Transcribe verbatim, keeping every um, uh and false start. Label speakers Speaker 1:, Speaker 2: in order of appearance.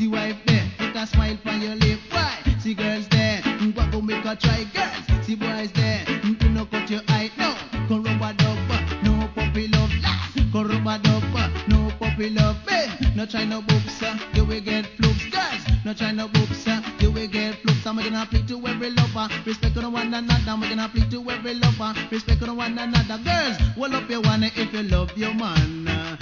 Speaker 1: See wife there, put a smile on your lip. Why? See girls there, what go make her try? Girls, see boys there, do not cut your eye. No, come rubber dub, no puppy love. Come rubber dub, no puppy love. Hey, no try no books, uh, you will get flukes. Girls, no try no books, uh, you will get flukes. I'm gonna plead to every lover, respect on one another. I'm gonna plead to every lover, respect on one another. Girls, well up your one if you love your man. Uh,